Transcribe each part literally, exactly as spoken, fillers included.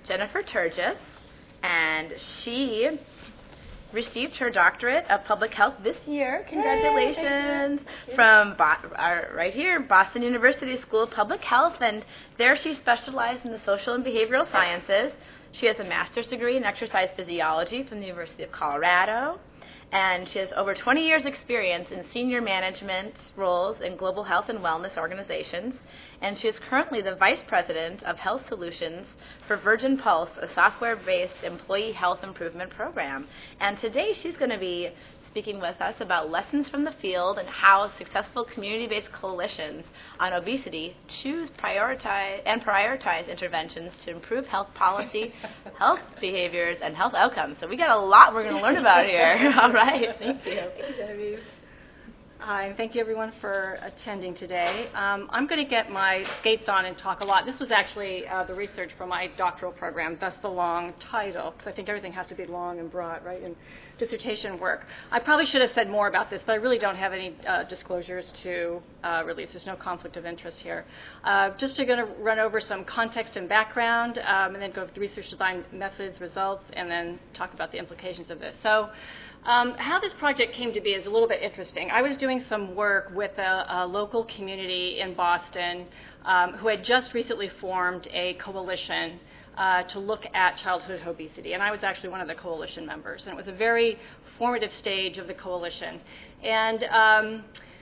Jennifer Turgis, and she received her doctorate of public health this year. Congratulations. Yay, from Bo- our, right here, Boston University School of Public Health, and there she specialized in the social and behavioral sciences. She has a master's degree in exercise physiology from the University of Colorado, and she has over twenty years experience in senior management roles in global health and wellness organizations, and she is currently the Vice President of Health Solutions for Virgin Pulse, a software-based employee health improvement program. And today she's going to be speaking with us about lessons from the field and how successful community-based coalitions on obesity choose prioritize and prioritize interventions to improve health policy, health behaviors, and health outcomes. So we got a lot we're going to learn about here. All right. Thank you. Thank you, Genevieve. Hi, thank you everyone for attending today. Um, I'm going to get my skates on and talk a lot. This was actually uh, the research for my doctoral program, thus the long title, because I think everything has to be long and broad, right, in dissertation work. I probably should have said more about this, but I really don't have any uh, disclosures to uh, release. There's no conflict of interest here. Uh, just to going to run over some context and background, um, and then go over the research design methods, results, and then talk about the implications of this. So. Um, how this project came to be is a little bit interesting. I was doing some work with a, a local community in Boston um, who had just recently formed a coalition uh, to look at childhood obesity, and I was actually one of the coalition members. And it was a very formative stage of the coalition. And um,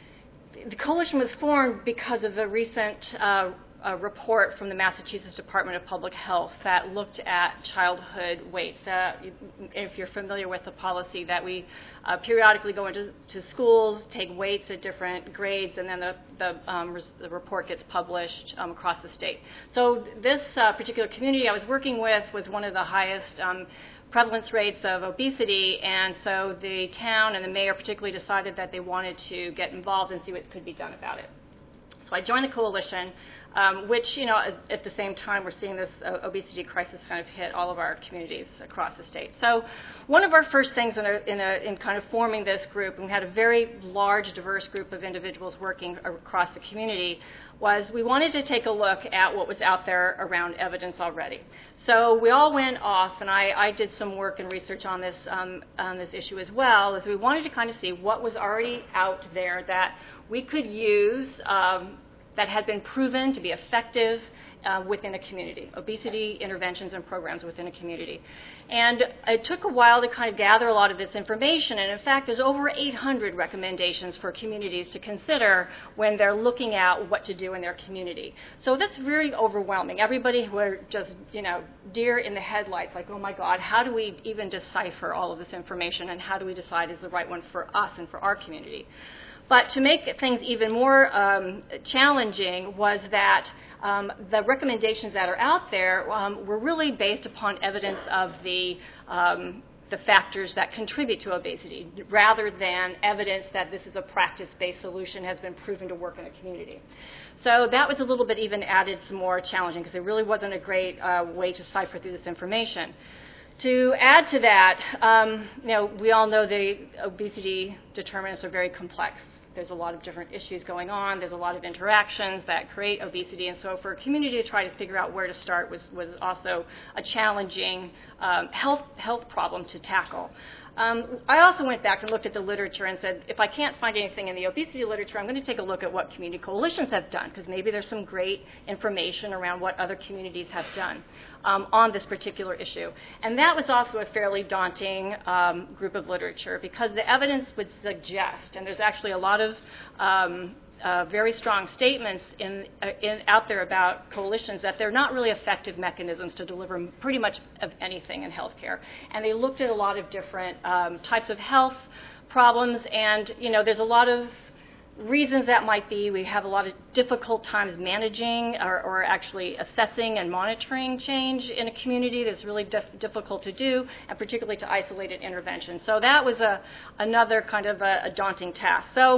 the coalition was formed because of the recent uh, a report from the Massachusetts Department of Public Health that looked at childhood weights. Uh, if you're familiar with the policy that we uh, periodically go into to schools, take weights at different grades, and then the, the, um, res- the report gets published um, across the state. So this uh, particular community I was working with was one of the highest um, prevalence rates of obesity, and so the town and the mayor particularly decided that they wanted to get involved and see what could be done about it. So I joined the coalition. Um, which, you know, at, at the same time, we're seeing this uh, obesity crisis kind of hit all of our communities across the state. So one of our first things in, a, in, a, in kind of forming this group, and we had a very large, diverse group of individuals working across the community, was we wanted to take a look at what was out there around evidence already. So we all went off, and I, I did some work and research on this, um, on this issue as well, as we wanted to kind of see what was already out there that we could use um, that had been proven to be effective uh, within a community, obesity interventions and programs within a community. And it took a while to kind of gather a lot of this information, and in fact, there's over eight hundred recommendations for communities to consider when they're looking at what to do in their community. So that's very overwhelming. Everybody who are just, you know, deer in the headlights, like, oh my God, how do we even decipher all of this information, and how do we decide is the right one for us and for our community? But to make things even more um, challenging was that um, the recommendations that are out there um, were really based upon evidence of the, um, the factors that contribute to obesity, rather than evidence that this is a practice-based solution has been proven to work in a community. So that was a little bit even added some more challenging, because it really wasn't a great uh, way to cipher through this information. To add to that, um, you know, we all know the obesity determinants are very complex. There's a lot of different issues going on. There's a lot of interactions that create obesity. And so for a community to try to figure out where to start was, was also a challenging um, health, health problem to tackle. Um, I also went back and looked at the literature and said, if I can't find anything in the obesity literature, I'm going to take a look at what community coalitions have done, because maybe there's some great information around what other communities have done um, on this particular issue. And that was also a fairly daunting um, group of literature, because the evidence would suggest, and there's actually a lot of um, Uh, very strong statements in, uh, in, out there about coalitions that they're not really effective mechanisms to deliver pretty much of anything in healthcare. And they looked at a lot of different um, types of health problems, and you know, there's a lot of reasons that might be. We have a lot of difficult times managing or, or actually assessing and monitoring change in a community that's really dif- difficult to do, and particularly to isolated intervention. So that was a, another kind of a, a daunting task. So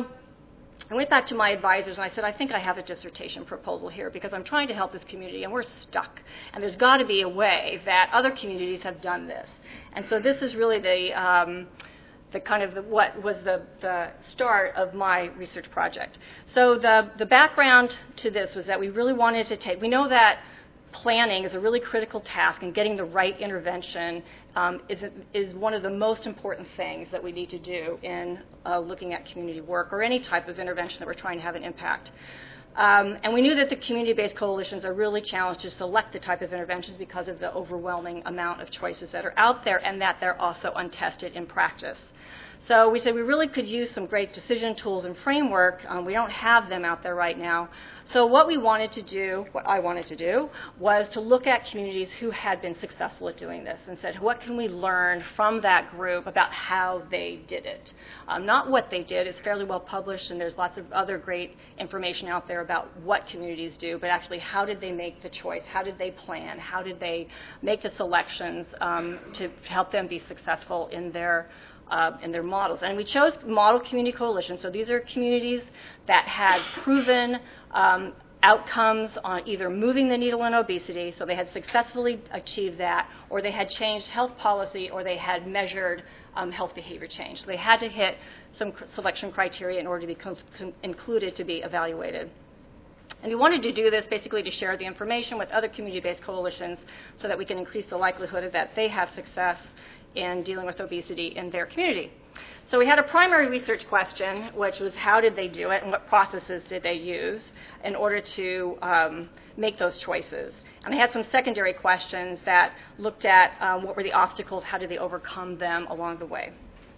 I went back to my advisors and I said, I think I have a dissertation proposal here, because I'm trying to help this community and we're stuck. And there's got to be a way that other communities have done this. And so this is really the, um, the kind of the, what was the, the start of my research project. So the, the background to this was that we really wanted to take, we know that planning is a really critical task, and getting the right intervention um, is, is one of the most important things that we need to do in uh, looking at community work or any type of intervention that we're trying to have an impact. Um, and we knew that the community-based coalitions are really challenged to select the type of interventions because of the overwhelming amount of choices that are out there, and that they're also untested in practice. So we said we really could use some great decision tools and framework. Um, we don't have them out there right now. So what we wanted to do, what I wanted to do, was to look at communities who had been successful at doing this and said, what can we learn from that group about how they did it? Um, not what they did. It's fairly well published, and there's lots of other great information out there about what communities do, but actually how did they make the choice? How did they plan? How did they make the selections um, to help them be successful in their Uh, in their models? And we chose model community coalitions. So these are communities that had proven um, outcomes on either moving the needle in obesity, so they had successfully achieved that, or they had changed health policy, or they had measured um, health behavior change. So they had to hit some selection criteria in order to be con- included to be evaluated. And we wanted to do this basically to share the information with other community-based coalitions so that we can increase the likelihood of that they have success in dealing with obesity in their community. So we had a primary research question, which was how did they do it and what processes did they use in order to um, make those choices. And I had some secondary questions that looked at um, what were the obstacles, how did they overcome them along the way.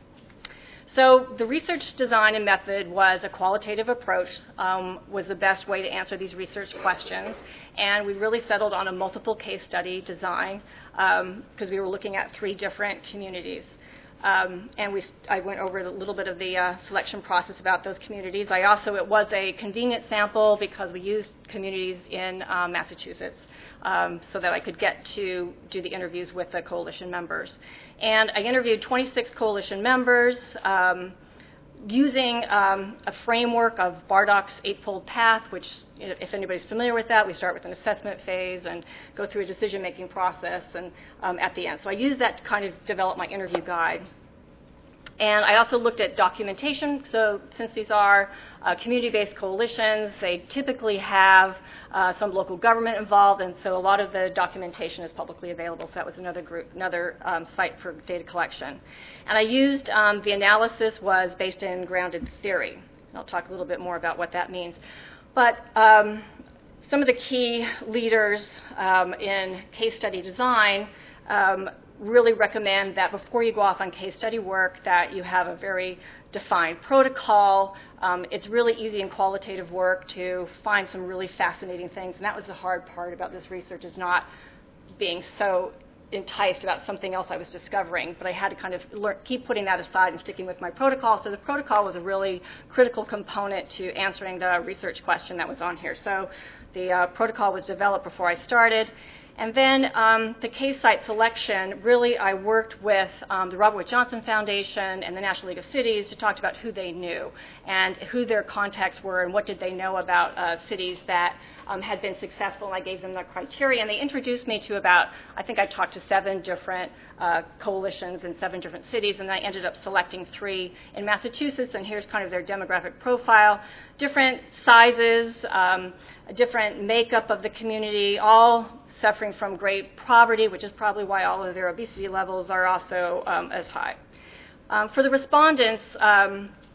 So the research design and method was a qualitative approach, um, was the best way to answer these research questions. And we really settled on a multiple case study design because um, we were looking at three different communities. Um, and we, I went over a little bit of the uh, selection process about those communities. I also, it was a convenient sample because we used communities in uh, Massachusetts um, so that I could get to do the interviews with the coalition members. And I interviewed twenty-six coalition members um, using um, a framework of Bardach's Eightfold Path, which, if anybody's familiar with that, we start with an assessment phase and go through a decision-making process and um, at the end. So I used that to kind of develop my interview guide. And I also looked at documentation. So since these are uh, community-based coalitions, they typically have uh, some local government involved, and so a lot of the documentation is publicly available. So that was another group, another um, site for data collection. And I used, um, the analysis was based in grounded theory. And I'll talk a little bit more about what that means. But um, some of the key leaders um, in case study design um, really recommend that before you go off on case study work that you have a very defined protocol. Um, it's really easy in qualitative work to find some really fascinating things, and that was the hard part about this research, is not being so enticed about something else I was discovering, but I had to kind of learn, keep putting that aside and sticking with my protocol. So the protocol was a really critical component to answering the research question that was on here. So the uh, protocol was developed before I started. And then um, the case site selection, really I worked with um, the Robert Wood Johnson Foundation and the National League of Cities to talk about who they knew and who their contacts were and what did they know about uh, cities that um, had been successful, and I gave them the criteria. And they introduced me to about, I think I talked to seven different uh, coalitions in seven different cities, and I ended up selecting three in Massachusetts, and here's kind of their demographic profile. Different sizes, um, a different makeup of the community, all suffering from great poverty, which is probably why all of their obesity levels are also um, as high. Um, for the respondents, um,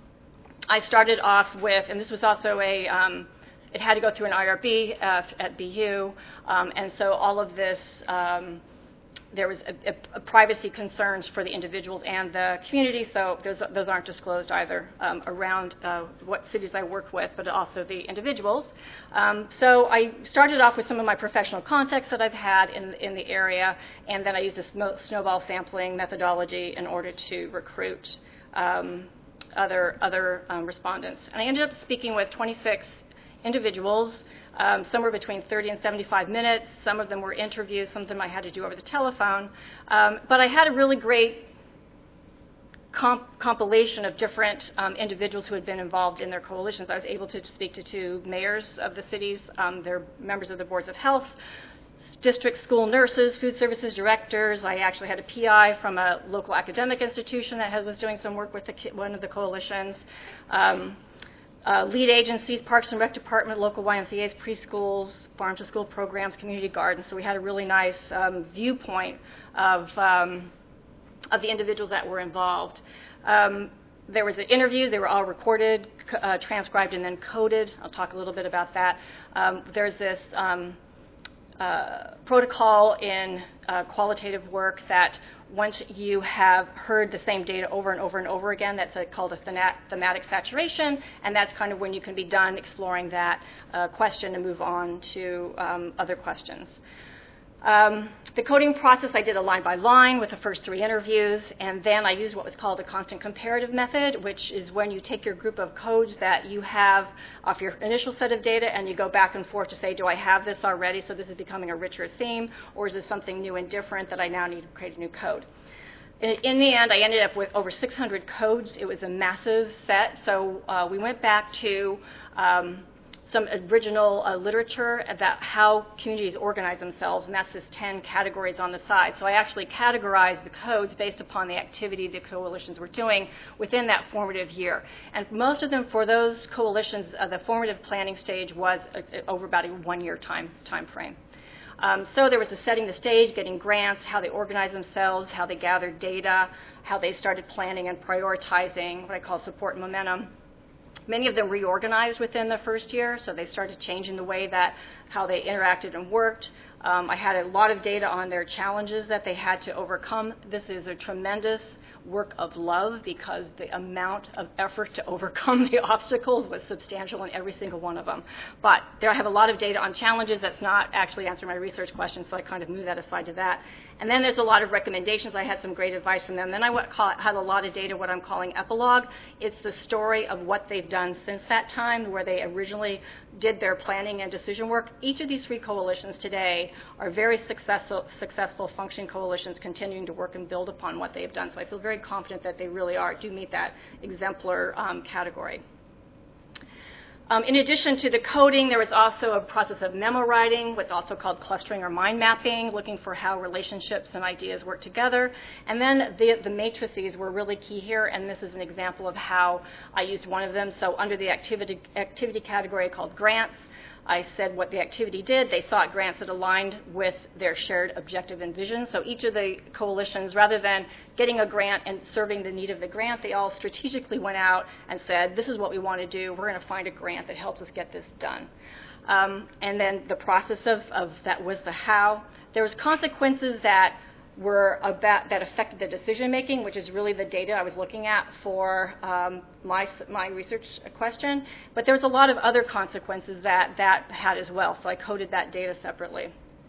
I started off with, and this was also a, um, it had to go through an I R B uh, at B U, um, and so all of this, um, there was a, a, a privacy concerns for the individuals and the community, so those, those aren't disclosed either um, around uh, what cities I work with, but also the individuals. Um, so I started off with some of my professional contacts that I've had in, in the area, and then I used a snow, snowball sampling methodology in order to recruit um, other, other um, respondents. And I ended up speaking with twenty-six individuals, um, somewhere between thirty and seventy-five minutes. Some of them were interviews, some of them I had to do over the telephone. Um, but I had a really great comp compilation of different um, individuals who had been involved in their coalitions. I was able to speak to two mayors of the cities, um, they're members of the boards of health, district school nurses, food services directors. I actually had a P I from a local academic institution that was doing some work with the, one of the coalitions. Um, uh, lead agencies, Parks and Rec Department, local Y M C As, preschools, farm-to-school programs, community gardens. So we had a really nice um, viewpoint of, um, of the individuals that were involved. Um, there was an interview. They were all recorded, uh, transcribed, and then coded. I'll talk a little bit about that. Um, there's this um, uh, protocol in uh, qualitative work that once you have heard the same data over and over and over again, that's a, called a thematic saturation, and that's kind of when you can be done exploring that uh, question and move on to um, other questions. Um, the coding process, I did a line by line with the first three interviews, and then I used what was called a constant comparative method, which is when you take your group of codes that you have off your initial set of data and you go back and forth to say, do I have this already, so this is becoming a richer theme, or is this something new and different that I now need to create a new code? In, in the end, I ended up with over six hundred codes. It was a massive set, so uh, we went back to um, some original uh, literature about how communities organize themselves, and that's this ten categories on the side. So I actually categorized the codes based upon the activity the coalitions were doing within that formative year. And most of them, for those coalitions, uh, the formative planning stage was uh, over about a one-year time, time frame. Um, so there was the setting the stage, getting grants, how they organized themselves, how they gathered data, how they started planning and prioritizing, what I call support momentum. Many of them reorganized within the first year, so they started changing the way that how they interacted and worked. Um, I had a lot of data on their challenges that they had to overcome. This is a tremendous work of love because the amount of effort to overcome the obstacles was substantial in every single one of them. But there I have a lot of data on challenges that's not actually answering my research questions, so I kind of move that aside to that. And then there's a lot of recommendations. I had some great advice from them. Then I had a lot of data, what I'm calling epilogue. It's the story of what they've done since that time, where they originally did their planning and decision work. Each of these three coalitions today are very successful, successful functioning coalitions continuing to work and build upon what they've done. So I feel very confident that they really are, do meet that exemplar um, category. Um, in addition to the coding, there was also a process of memo writing, what's also called clustering or mind mapping, looking for how relationships and ideas work together. And then the, the matrices were really key here, and this is an example of how I used one of them. So under the activity, activity category called grants, I said what the activity did. They sought grants that aligned with their shared objective and vision. So each of the coalitions, rather than getting a grant and serving the need of the grant, they all strategically went out and said, this is what we want to do. We're going to find a grant that helps us get this done. Um, and then the process of, of that was the how. There was consequences that were about that affected the decision making, which is really the data I was looking at for um, my my research question. But there was a lot of other consequences that that had as well, so I coded that data separately.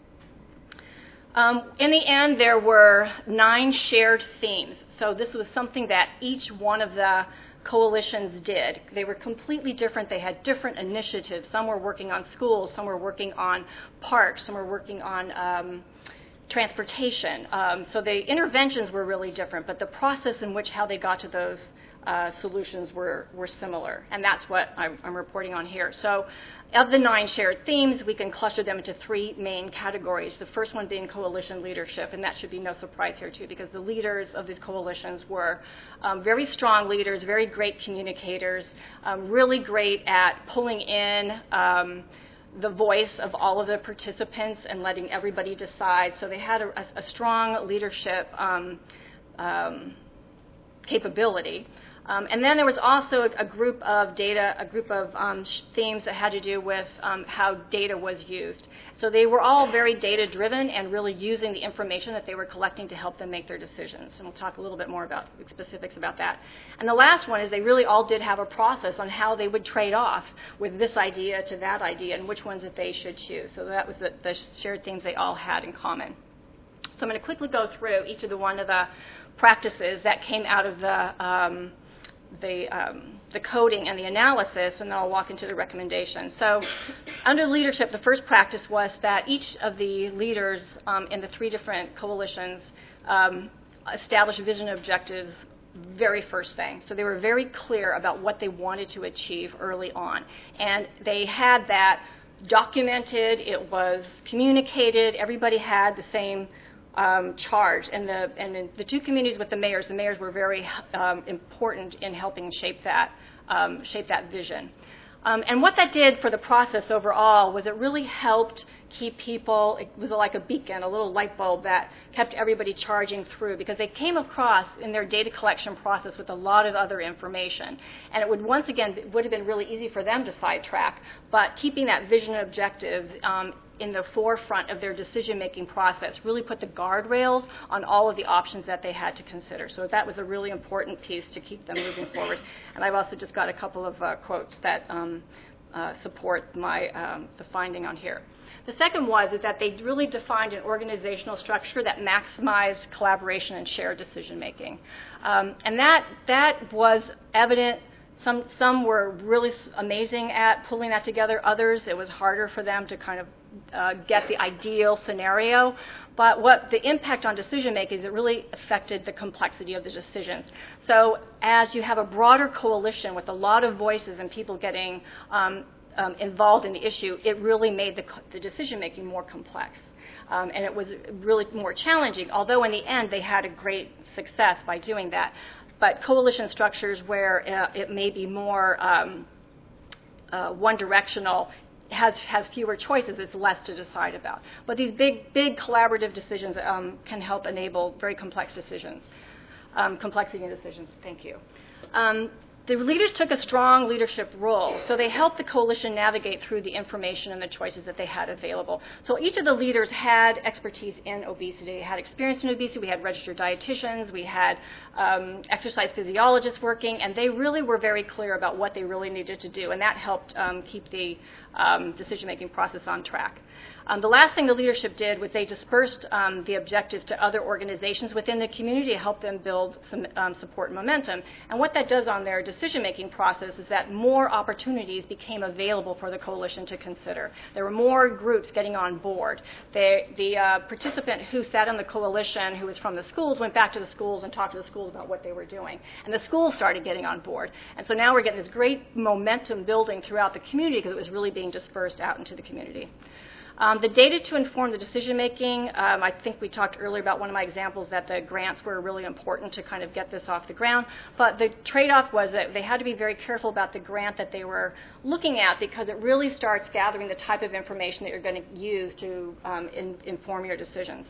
Um, in the end, there were nine shared themes. So this was something that each one of the coalitions did. They were completely different. They had different initiatives. Some were working on schools, some were working on parks, some were working on um, transportation. Um, so the interventions were really different, but the process in which how they got to those uh, solutions were, were similar, and that's what I'm, I'm reporting on here. So of the nine shared themes, we can cluster them into three main categories, the first one being coalition leadership, and that should be no surprise here too, because the leaders of these coalitions were um, very strong leaders, very great communicators, um, really great at pulling in um, the voice of all of the participants and letting everybody decide. So they had a, a strong leadership um, um, capability. Um, and then there was also a, a group of data, a group of um, themes that had to do with um, how data was used. So they were all very data-driven and really using the information that they were collecting to help them make their decisions. And we'll talk a little bit more about specifics about that. And the last one is they really all did have a process on how they would trade off with this idea to that idea and which ones that they should choose. So that was the, the shared themes they all had in common. So I'm going to quickly go through each of the one of the practices that came out of the um, the, um, the coding and the analysis, and then I'll walk into the recommendations. So under leadership, the first practice was that each of the leaders um, in the three different coalitions um, established vision objectives very first thing. So they were very clear about what they wanted to achieve early on. And they had that documented, it was communicated, everybody had the same Um, charge, and the and in the two communities with the mayors, the mayors were very um, important in helping shape that um, shape that vision. Um, and what that did for the process overall was it really helped keep people, it was like a beacon, a little light bulb that kept everybody charging through, because they came across in their data collection process with a lot of other information. And it would, once again, it would have been really easy for them to sidetrack, but keeping that vision and objectives um, in the forefront of their decision-making process really put the guardrails on all of the options that they had to consider. So that was a really important piece to keep them moving forward. And I've also just got a couple of uh, quotes that um, uh, support my um, the finding on here. The second was is that they really defined an organizational structure that maximized collaboration and shared decision-making. Um, and that, that was evident. Some, some were really amazing at pulling that together. Others, it was harder for them to kind of uh, get the ideal scenario. But what the impact on decision-making is it really affected the complexity of the decisions. So as you have a broader coalition with a lot of voices and people getting um, um, involved in the issue, it really made the, the decision-making more complex. Um, and it was really more challenging, although in the end they had a great success by doing that. But coalition structures where uh, it may be more um, uh, one-directional has, has fewer choices, it's less to decide about. But these big, big collaborative decisions um, can help enable very complex decisions, um, complexity in decisions. Thank you. Um, The leaders took a strong leadership role, so they helped the coalition navigate through the information and the choices that they had available. So each of the leaders had expertise in obesity, had experience in obesity. We had registered dietitians, we had um, exercise physiologists working, and they really were very clear about what they really needed to do, and that helped um, keep the um, decision-making process on track. Um, the last thing the leadership did was they dispersed um, the objectives to other organizations within the community to help them build some um, support and momentum. And what that does on their decision-making process is that more opportunities became available for the coalition to consider. There were more groups getting on board. They, the uh, participant who sat on the coalition, who was from the schools, went back to the schools and talked to the schools about what they were doing. And the schools started getting on board. And so now we're getting this great momentum building throughout the community because it was really being dispersed out into the community. Um, the data to inform the decision-making, um, I think we talked earlier about one of my examples that the grants were really important to kind of get this off the ground, but the trade-off was that they had to be very careful about the grant that they were looking at because it really starts gathering the type of information that you're going to use to um, in, inform your decisions,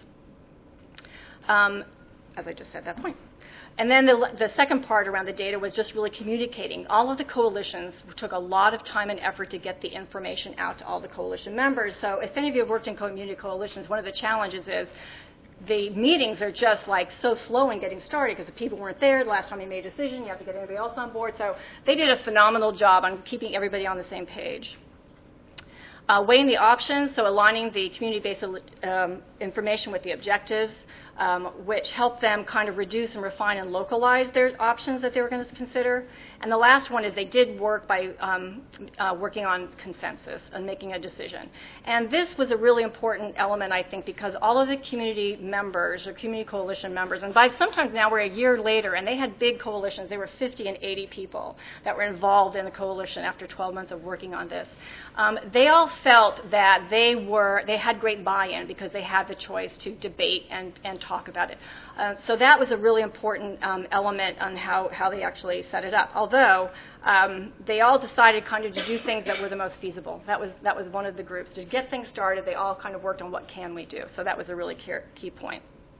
um, as I just said at that point. And then the, the second part around the data was just really communicating. All of the coalitions took a lot of time and effort to get the information out to all the coalition members. So if any of you have worked in community coalitions, one of the challenges is the meetings are just like so slow in getting started because the people weren't there the last time they made a decision. You have to get everybody else on board. So they did a phenomenal job on keeping everybody on the same page. Uh, weighing the options, so aligning the community-based um, information with the objectives, um, which helped them kind of reduce and refine and localize their options that they were going to consider. And the last one is they did work by um, uh, working on consensus and making a decision. And this was a really important element, I think, because all of the community members or community coalition members, and by sometimes now we're a year later, and they had big coalitions. They were fifty and eighty people that were involved in the coalition after twelve months of working on this. Um, they all felt that they were, they had great buy-in because they had the choice to debate and, and talk about it. Uh, so that was a really important um, element on how, how they actually set it up. Although um, they all decided kind of to do things that were the most feasible. That was, that was one of the groups. To get things started, they all kind of worked on what can we do. So that was a really key, key point.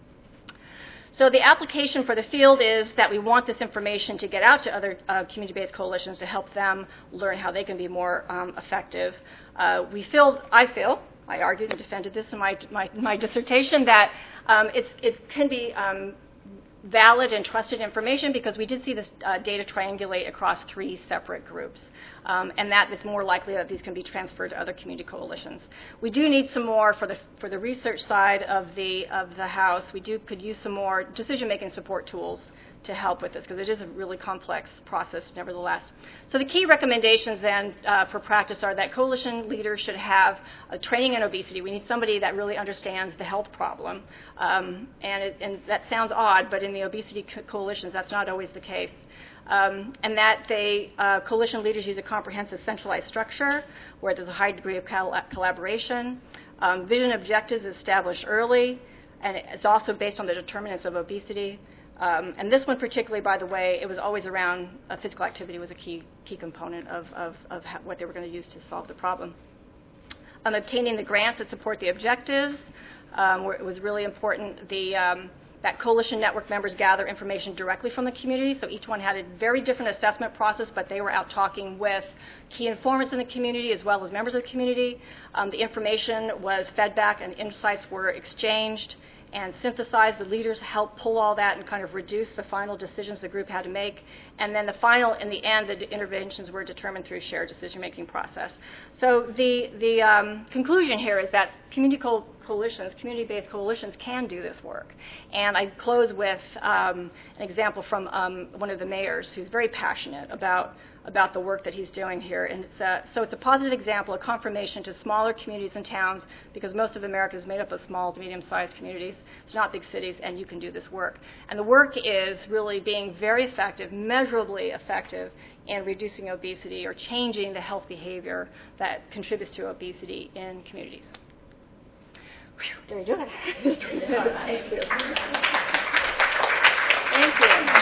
So the application for the field is that we want this information to get out to other uh, community-based coalitions to help them learn how they can be more um, effective. Uh, we feel, I feel, I argued and defended this in my, my, my dissertation, that um, it's, it can be um, valid and trusted information because we did see this uh, data triangulate across three separate groups. Um, and that it's more likely that these can be transferred to other community coalitions. We do need some more for the for the research side of the of the house. We do could use some more decision-making support tools to help with this because it is a really complex process, nevertheless. So the key recommendations then uh, for practice are that coalition leaders should have a training in obesity. We need somebody that really understands the health problem, um, and, it, and that sounds odd, but in the obesity co coalitions, that's not always the case. Um, and that they, uh, coalition leaders use a comprehensive centralized structure where there's a high degree of col collaboration. Um, vision objectives established early, and it's also based on the determinants of obesity. Um, and this one particularly, by the way, it was always around uh, physical activity was a key key component of, of, of ha- what they were going to use to solve the problem. Um, obtaining the grants that support the objectives um, were, was really important. The, um, that coalition network members gather information directly from the community, so each one had a very different assessment process, but they were out talking with key informants in the community as well as members of the community. Um, the information was fed back and insights were exchanged and synthesized. The leaders helped pull all that and kind of reduce the final decisions the group had to make. And then the final, in the end, the interventions were determined through shared decision-making process. So the, the um, conclusion here is that community co- coalitions, community-based coalitions can do this work. And I close with um, an example from um, one of the mayors who's very passionate about about the work that he's doing here. And it's a, so it's a positive example, a confirmation to smaller communities and towns, because most of America is made up of small to medium-sized communities. It's not big cities, and you can do this work. And the work is really being very effective, measurably effective, in reducing obesity or changing the health behavior that contributes to obesity in communities. Whew, did I do it? Thank you. Thank you.